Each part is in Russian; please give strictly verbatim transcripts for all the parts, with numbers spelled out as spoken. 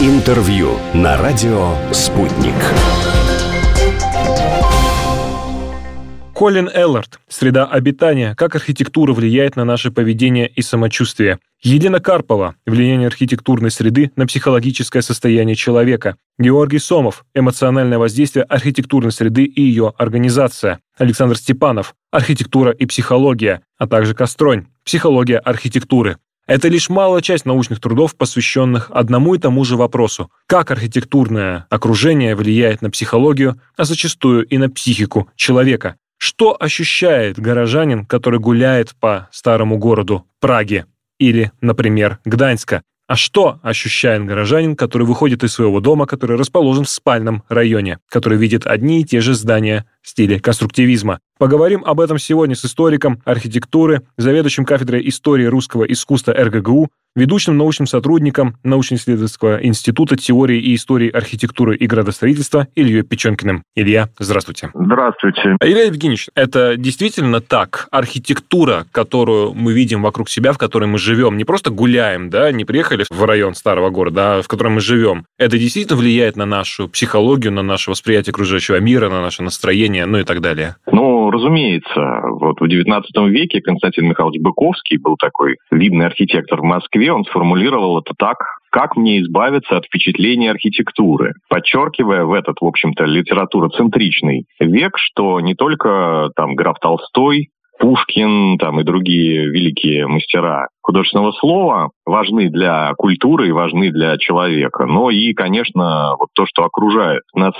Интервью на радио «Спутник». Колин Эллард. Среда обитания. Как архитектура влияет на наше поведение и самочувствие. Елена Карпова. Влияние архитектурной среды на психологическое состояние человека. Георгий Сомов. Эмоциональное воздействие архитектурной среды и ее организация. Александр Степанов. Архитектура и психология. А также Костронь. Психология архитектуры. Это лишь малая часть научных трудов, посвященных одному и тому же вопросу. Как архитектурное окружение влияет на психологию, а зачастую и на психику человека. Что ощущает горожанин, который гуляет по старому городу Праги или, например, Гданьска? А что ощущает горожанин, который выходит из своего дома, который расположен в спальном районе, который видит одни и те же здания в стиле конструктивизма? Поговорим об этом сегодня с историком архитектуры, заведующим кафедрой истории русского искусства эр гэ гэ у, ведущим научным сотрудником научно-исследовательского института теории и истории архитектуры и градостроительства Ильей Печенкиным. Илья, здравствуйте. Здравствуйте. Илья Евгеньевич, это действительно так? Архитектура, которую мы видим вокруг себя, в которой мы живем, не просто гуляем, да, не приехали в район старого города, а в котором мы живем, это действительно влияет на нашу психологию, на наше восприятие окружающего мира, на наше настроение, ну и так далее? Ну, разумеется. Вот в девятнадцатом веке Константин Михайлович Быковский был такой видный архитектор в Москве. Он сформулировал это так: как мне избавиться от впечатления архитектуры, подчеркивая в этот, в общем-то, литературоцентричный век, что не только там граф Толстой, Пушкин там, и другие великие мастера художественного слова важны для культуры и важны для человека, но и, конечно, вот то, что окружает нас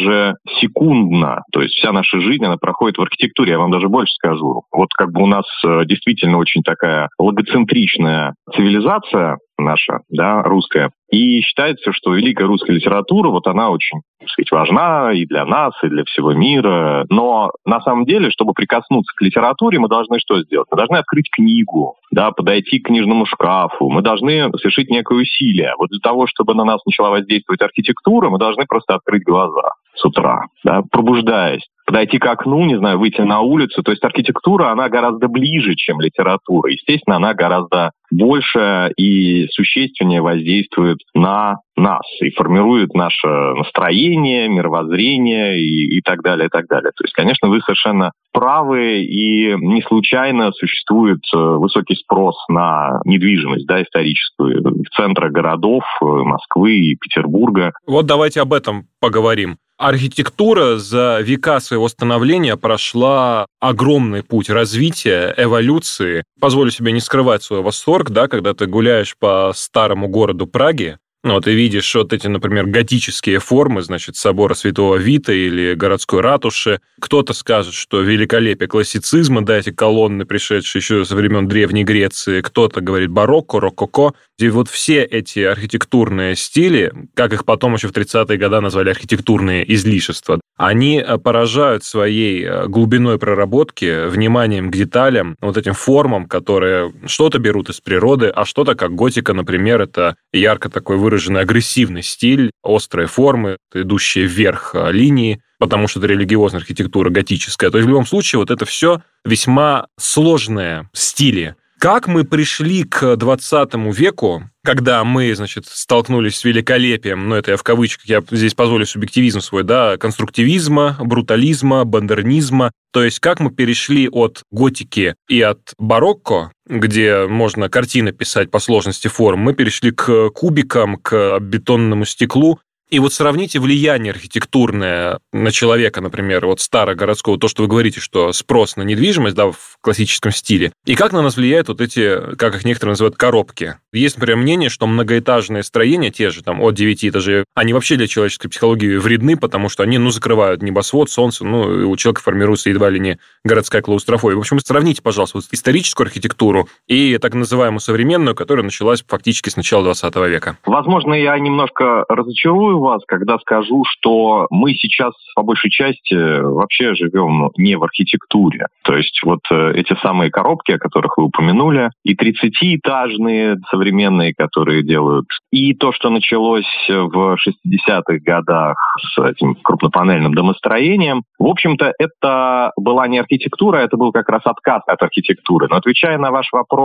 ежесекундно, то есть вся наша жизнь, она проходит в архитектуре. Я вам даже больше скажу. Вот как бы у нас действительно очень такая логоцентричная цивилизация наша, да, русская, и считается, что великая русская литература, вот она очень, так сказать, важна и для нас, и для всего мира. Но на самом деле, чтобы прикоснуться к литературе, мы должны что сделать? Мы должны открыть книгу, да, подойти к книжному шкафу. Мы должны совершить некое усилие. Вот для того, чтобы на нас начала воздействовать архитектура, мы должны просто открыть глаза с утра, да, пробуждаясь. Подойти к окну, не знаю, выйти на улицу. То есть архитектура, она гораздо ближе, чем литература. Естественно, она гораздо больше и существеннее воздействует на нас и формирует наше настроение, мировоззрение и, и так далее, и так далее. То есть, конечно, вы совершенно правы, и не случайно существует высокий спрос на недвижимость, да, историческую в центрах городов Москвы и Петербурга. Вот давайте об этом поговорим. Архитектура за века своего становления прошла огромный путь развития, эволюции. Позволю себе не скрывать свой восторг, да, когда ты гуляешь по старому городу Праги, ну, ты видишь вот эти, например, готические формы, значит, собора Святого Вита или городской ратуши. Кто-то скажет, что великолепие классицизма, да, эти колонны, пришедшие еще со времен Древней Греции. Кто-то говорит барокко, рококо. И вот все эти архитектурные стили, как их потом еще в тридцатые годы назвали архитектурные излишества, они поражают своей глубиной проработки, вниманием к деталям, вот этим формам, которые что-то берут из природы, а что-то, как готика, например, это ярко такой выраженный агрессивный стиль, острые формы, идущие вверх линии, потому что это религиозная архитектура готическая. То есть в любом случае вот это все весьма сложные стили. Как мы пришли к двадцатому веку, когда мы, значит, столкнулись с великолепием, ну, это я в кавычках, я здесь позволю субъективизм свой, да, конструктивизма, брутализма, модернизма, то есть как мы перешли от готики и от барокко, где можно картины писать по сложности форм, мы перешли к кубикам, к бетонному стеклу. И вот сравните влияние архитектурное на человека, например, вот старогородского, то, что вы говорите, что спрос на недвижимость, да, в классическом стиле, и как на нас влияют вот эти, как их некоторые называют, коробки. Есть, например, мнение, что многоэтажные строения, те же там от девяти этажей, они вообще для человеческой психологии вредны, потому что они, ну, закрывают небосвод, солнце, ну, и у человека формируется едва ли не городская клаустрофобия. В общем, сравните, пожалуйста, вот историческую архитектуру и так называемую современную, которая началась фактически с начала двадцатого века. Возможно, я немножко разочарую вас, когда скажу, что мы сейчас по большей части вообще живем не в архитектуре. То есть вот эти самые коробки, о которых вы упомянули, и тридцатиэтажные современные, которые делают, и то, что началось в шестидесятых годах с этим крупнопанельным домостроением, в общем-то, это была не архитектура, это был как раз отказ от архитектуры. Но отвечая на ваш вопрос,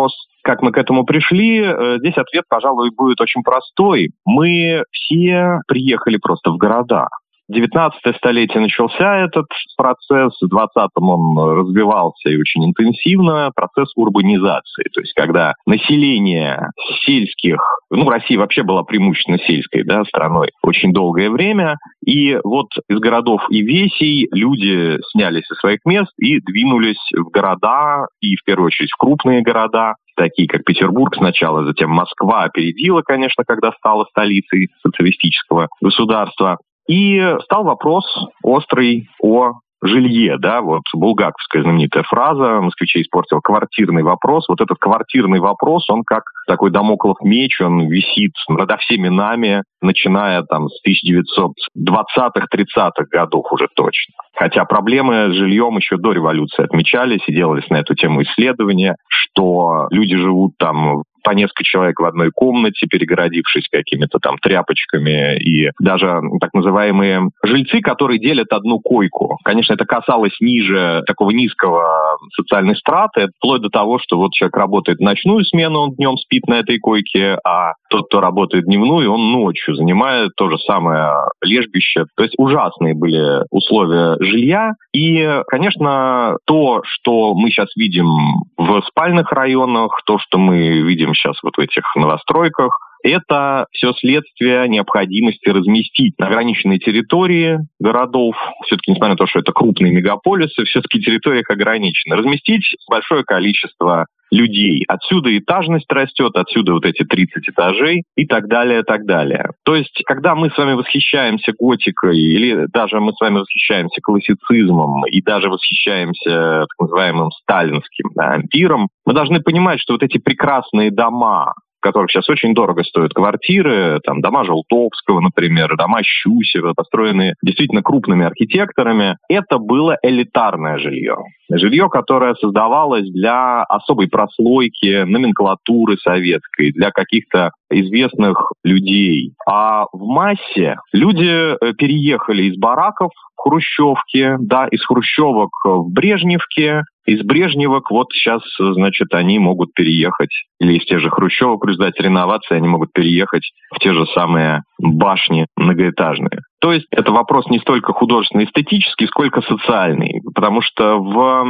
как мы к этому пришли, здесь ответ, пожалуй, будет очень простой. Мы все приехали просто в города. девятнадцатое столетие начался этот процесс, в двадцатом он развивался и очень интенсивно, процесс урбанизации. То есть когда население сельских, ну, Россия вообще была преимущественно сельской, да, страной очень долгое время, и вот из городов и весей люди снялись со своих мест и двинулись в города, и в первую очередь в крупные города, такие как Петербург сначала, затем Москва опередила, конечно, когда стала столицей социалистического государства. И стал вопрос острый о жилье, да, вот булгаковская знаменитая фраза «Москвичей испортил квартирный вопрос». Вот этот квартирный вопрос, он как такой дамоклов меч, он висит над всеми нами, начиная там с тысяча девятьсот двадцатых-тридцатых годов уже точно. Хотя проблемы с жильем еще до революции отмечались и делались на эту тему исследования, что люди живут там по несколько человек в одной комнате, перегородившись какими-то там тряпочками, и даже так называемые жильцы, которые делят одну койку. Конечно, это касалось ниже такого низкого социальной страты, вплоть до того, что вот человек работает в ночную смену, он днем спит на этой койке, а тот, кто работает дневную, он ночью занимает то же самое лежбище. То есть ужасные были условия жилья. И, конечно, то, что мы сейчас видим в спальных районах, то, что мы видим сейчас вот в этих новостройках, это все следствие необходимости разместить на ограниченной территории городов, все-таки, несмотря на то, что это крупные мегаполисы, все-таки территория их ограничена, разместить большое количество людей. Отсюда этажность растет, отсюда вот эти тридцать этажей и так далее, так далее. То есть, когда мы с вами восхищаемся готикой, или даже мы с вами восхищаемся классицизмом, и даже восхищаемся так называемым сталинским, да, ампиром, мы должны понимать, что вот эти прекрасные дома, в которых сейчас очень дорого стоят квартиры, там дома Желтовского, например, дома Щусева, построенные действительно крупными архитекторами, это было элитарное жилье. Жилье, которое создавалось для особой прослойки, номенклатуры советской, для каких-то известных людей. А в массе люди переехали из бараков в хрущевки, да, из хрущевок в брежневки, из брежневок вот сейчас, значит, они могут переехать, или из тех же хрущевок, при результате реновации они могут переехать в те же самые башни многоэтажные. То есть это вопрос не столько художественно-эстетический, сколько социальный, потому что в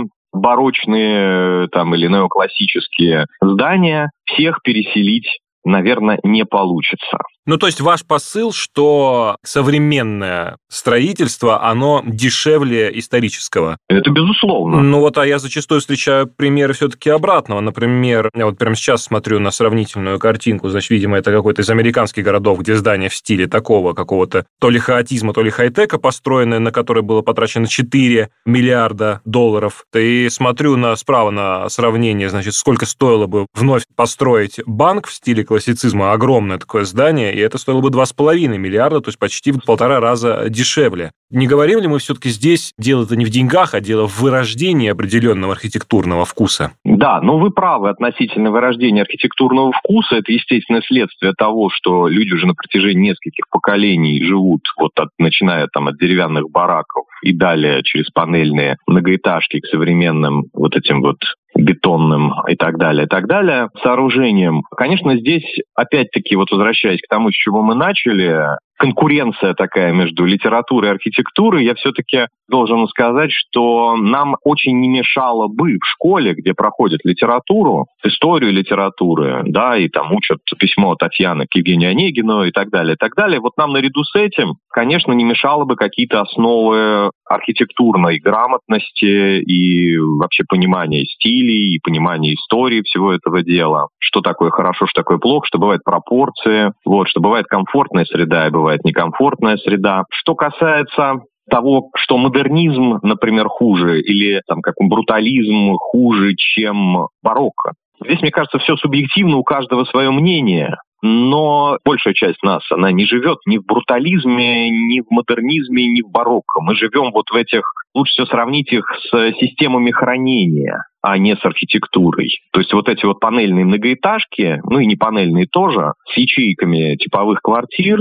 барочные там, или неоклассические здания всех переселить, наверное, не получится. Ну, то есть ваш посыл, что современное строительство, оно дешевле исторического? Это безусловно. Ну вот, а я зачастую встречаю примеры все-таки обратного. Например, я вот прямо сейчас смотрю на сравнительную картинку, значит, видимо, это какой-то из американских городов, где здание в стиле такого какого-то то ли хаотизма, то ли хай-тека построенное, на которое было потрачено четыре миллиарда долларов. И смотрю на, справа на сравнение, значит, сколько стоило бы вновь построить банк в стиле классицизма, огромное такое здание, и это стоило бы два с половиной миллиарда, то есть почти в полтора раза дешевле. Не говорим ли мы все-таки здесь, дело-то не в деньгах, а дело в вырождении определенного архитектурного вкуса? Да, ну вы правы относительно вырождения архитектурного вкуса. Это естественное следствие того, что люди уже на протяжении нескольких поколений живут, вот от, начиная там от деревянных бараков и далее через панельные многоэтажки к современным вот этим вот бетонным и так далее, и так далее, сооружением. Конечно, здесь, опять-таки, вот возвращаясь к тому, с чего мы начали, конкуренция такая между литературой и архитектурой, я все-таки должен сказать, что нам очень не мешало бы в школе, где проходят литературу, историю литературы, да, и там учат письмо Татьяны к Евгению Онегину и так далее, и так далее. Вот нам наряду с этим, конечно, не мешало бы какие-то основы архитектурной грамотности и вообще понимания стилей, и понимания истории всего этого дела. Что такое хорошо, что такое плохо, что бывают пропорции, вот, что бывает комфортная среда и бывает некомфортная среда. Что касается того, что модернизм, например, хуже, или там как брутализм хуже, чем барокко. Здесь, мне кажется, все субъективно, у каждого свое мнение. Но большая часть нас, она не живет ни в брутализме, ни в модернизме, ни в барокко. Мы живем вот в этих, лучше всего сравнить их с системами хранения, а не с архитектурой. То есть вот эти вот панельные многоэтажки, ну и не панельные тоже, с ячейками типовых квартир, это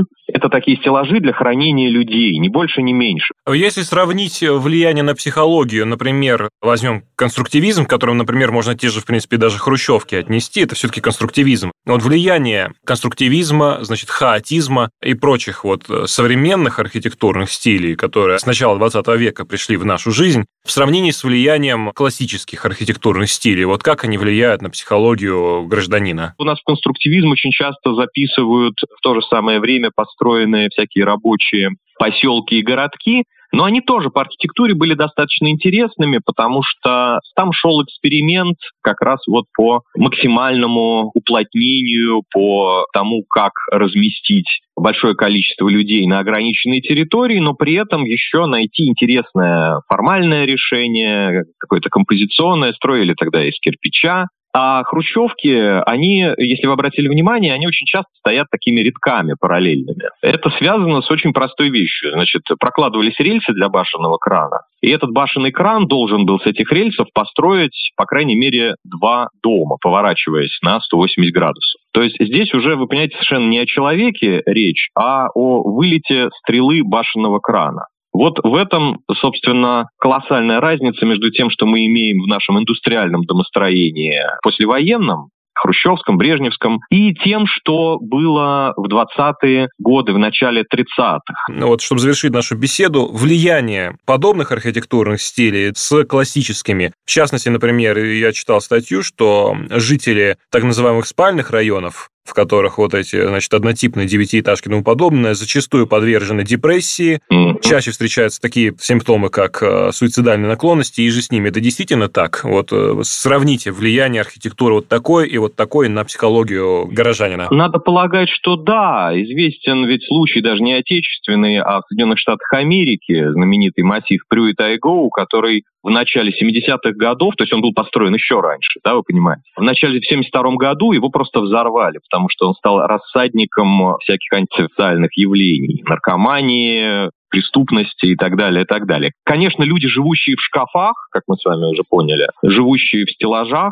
Это такие стеллажи для хранения людей, ни больше, ни меньше. Если сравнить влияние на психологию, например, возьмем конструктивизм, к которому, например, можно те же, в принципе, даже хрущевки отнести, это все-таки конструктивизм. Вот влияние конструктивизма, значит, хаотизма и прочих вот современных архитектурных стилей, которые с начала двадцатого века пришли в нашу жизнь, в сравнении с влиянием классических архитектурных стилей, вот как они влияют на психологию гражданина? У нас в конструктивизм очень часто записывают в то же самое время построенные всякие рабочие поселки и городки, но они тоже по архитектуре были достаточно интересными, потому что там шел эксперимент как раз вот по максимальному уплотнению, по тому, как разместить большое количество людей на ограниченной территории, но при этом еще найти интересное формальное решение, какое-то композиционное. Строили тогда из кирпича. А хрущевки, они, если вы обратили внимание, они очень часто стоят такими рядками параллельными. Это связано с очень простой вещью. Значит, прокладывались рельсы для башенного крана, и этот башенный кран должен был с этих рельсов построить, по крайней мере, два дома, поворачиваясь на сто восемьдесят градусов. То есть здесь уже, вы понимаете, совершенно не о человеке речь, а о вылете стрелы башенного крана. Вот в этом, собственно, колоссальная разница между тем, что мы имеем в нашем индустриальном домостроении послевоенном, хрущевском, брежневском, и тем, что было в двадцатые годы, в начале тридцатых. Вот, чтобы завершить нашу беседу, влияние подобных архитектурных стилей с классическими. В частности, например, я читал статью, что жители так называемых спальных районов, в которых вот эти, значит, однотипные девятиэтажки и тому подобное, зачастую подвержены депрессии. Mm-hmm. Чаще встречаются такие симптомы, как суицидальные наклонности, и же с ними. Это действительно так? Вот сравните влияние архитектуры вот такой и вот такой на психологию горожанина. Надо полагать, что да. Известен ведь случай даже не отечественный, а в Соединенных Штатах Америки, знаменитый массив Пруитт-Айгоу, который в начале семидесятых годов, то есть он был построен еще раньше, да, вы понимаете, в начале семьдесят втором году его просто взорвали, потому что он стал рассадником всяких антисоциальных явлений, наркомании, преступности и так далее, и так далее. Конечно, люди, живущие в шкафах, как мы с вами уже поняли, живущие в стеллажах,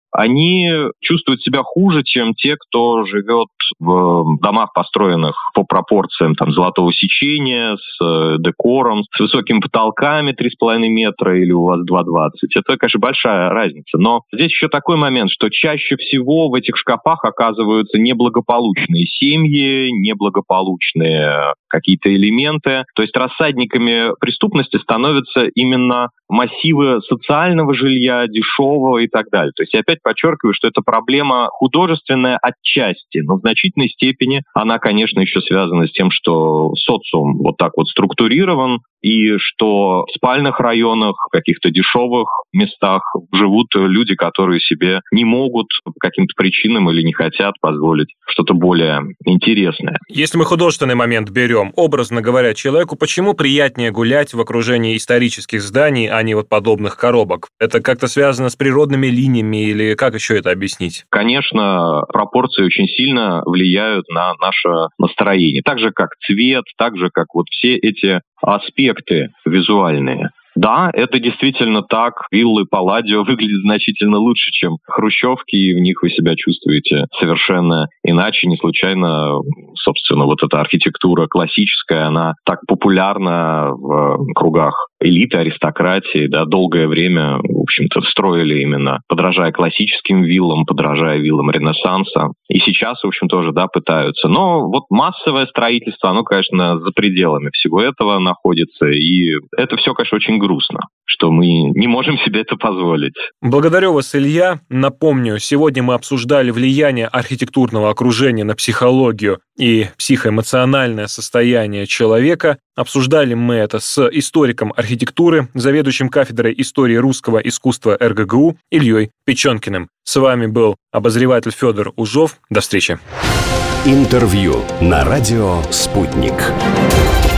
они чувствуют себя хуже, чем те, кто живет в домах, построенных по пропорциям там, золотого сечения, с э, декором, с высокими потолками три с половиной метра или у вас два двадцать. Это, конечно, большая разница. Но здесь еще такой момент, что чаще всего в этих шкафах оказываются неблагополучные семьи, неблагополучные какие-то элементы. То есть рассадниками преступности становятся именно массивы социального жилья, дешевого и так далее. То есть я опять подчеркиваю, что это проблема художественная отчасти, но в значительной степени она, конечно, еще связана с тем, что социум вот так вот структурирован, и что в спальных районах, в каких-то дешевых местах живут люди, которые себе не могут по каким-то причинам или не хотят позволить что-то более интересное. Если мы художественный момент берем, образно говоря, человеку почему приятнее гулять в окружении исторических зданий, а не вот подобных коробок? Это как-то связано с природными линиями или как еще это объяснить? Конечно, пропорции очень сильно влияют на наше настроение. Так же, как цвет, так же, как вот все эти аспекты визуальные. Да, это действительно так. Виллы Палладио выглядят значительно лучше, чем хрущевки, и в них вы себя чувствуете совершенно иначе. Не случайно, собственно, вот эта архитектура классическая, она так популярна в кругах элиты, аристократии. Да, долгое время, в общем-то, строили именно, подражая классическим виллам, подражая виллам Ренессанса. И сейчас, в общем, тоже, да, пытаются. Но вот массовое строительство, оно, конечно, за пределами всего этого находится. И это все, конечно, очень грустно, что мы не можем себе это позволить. Благодарю вас, Илья. Напомню, сегодня мы обсуждали влияние архитектурного окружения на психологию и психоэмоциональное состояние человека. Обсуждали мы это с историком архитектуры, заведующим кафедрой истории русского искусства эр гэ гэ у Ильей Печенкиным. С вами был обозреватель Федор Ужов. До встречи. Интервью на радио «Спутник».